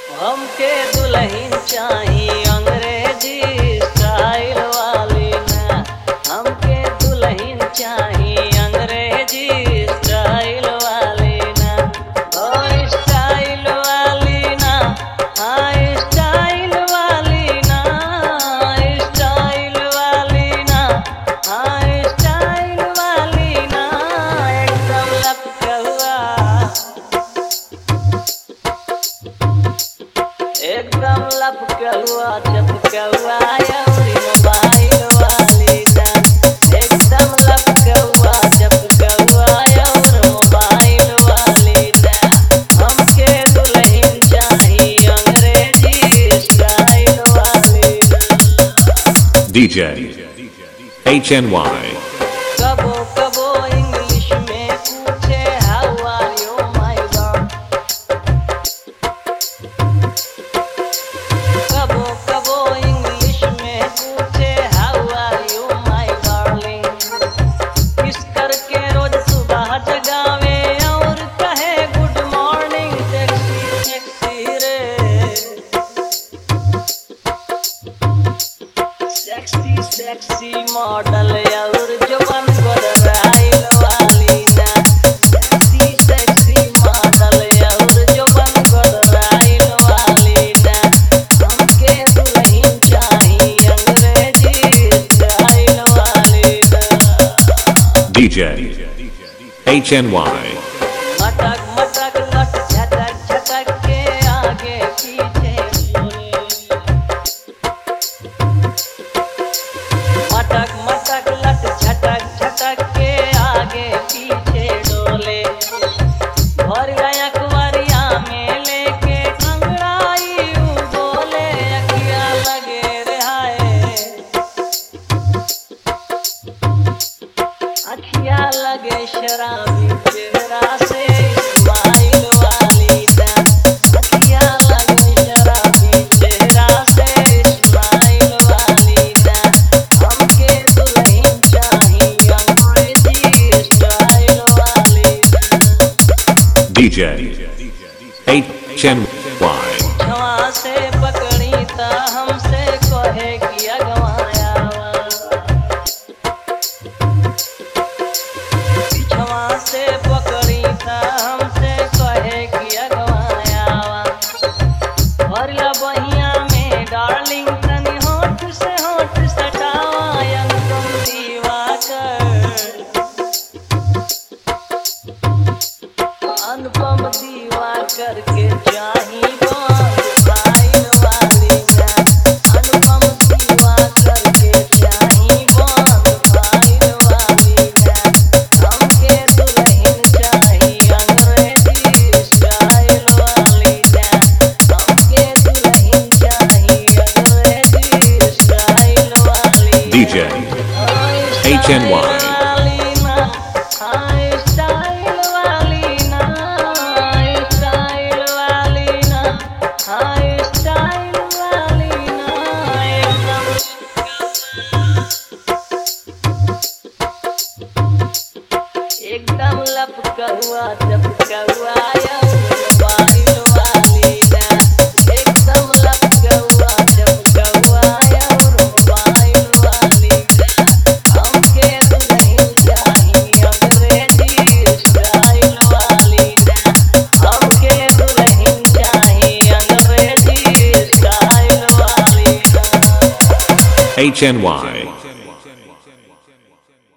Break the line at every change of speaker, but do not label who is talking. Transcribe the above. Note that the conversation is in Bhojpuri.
हमके दुल्हन चाही अंग्रेजी स्टाइल वाली ना। हमके दुल्हन चाही अंग्रेजी स्टाइल वाली ना। ओ स्टाइल वाली ना, हाँ स्टाइल वाली ना। स्टाइल वाली ना, हाँ स्टाइल वाली ना। एकदम लपका हुआ, एकदम लपका हुआ चपका हुआ अउरी मोबाइल वाली ना। एकदम लपका हुआ चपका हुआ और मोबाइल वाली ना। हमके दुल्हन चाही अंग्रेजी स्टाइल वाली ना।
DJ HNY.
कबो कबो इंग्लिश में पूछे हाउ आर यू माय गॉड। कबो कबो इंग्लिश में पूछे हाउ आर यू माय डार्लिंग। किस करके रोज सुबह जगावे और कहे गुड मॉर्निंग सेक्सी सेक्सी रे। सेक्सी सेक्सी मॉडल और जवान गोदराइल वाली ना। सेक्सी सेक्सी मॉडल और जवान गोदराइल वाली ना। हमके दुल्हन चाही अंग्रेजी स्टाइल वाली ना।
DJ HNY.
मटक मटक लट झटक झटक के आगे पीछे बोले। मटक मटक लट झटक झटक के आगे पीछे डोले। भरिया अकबरिया में लेके अंगड़ाई ऊ बोले। अखिया लगे रे हाय, अखिया लगे शराबी चेहरा से स्माइल वाली ना। अखिया लगे शराबी चेहरा से स्माइल वाली ना। हमके दुल्हन चाही अंग्रेजी स्टाइल वाली ना।
DJ HNY.
छवा से पकड़ी ता हमसे कहे कि अगवाया छवा से पकड़ी ता हमसे कहे कि अगवाया। भरला बहिया में डार्लिंग तनी होठ से होठ सटावा। अनुपम दिवाकर, अनुपम दिवाकर के चाही मोबाइल वाली ना। अनुपम दिवाकर के चाही मोबाइल वाली ना। हमके दुल्हन चाही अंग्रेजी स्टाइल वाली ना। हमके दुल्हन चाही अंग्रेजी स्टाइल वाली ना।
DJ HNY.
एकदम लपका हुआ चपका हुआ मोबाइल वाली ना। एकदम लपका हुआ चपका हुआ मोबाइल वाली ना। हमके दुल्हन चाही अंग्रेजी स्टाइल वाली ना। हमके दुल्हन चाही अंग्रेजी स्टाइल वाली ना।
HNY.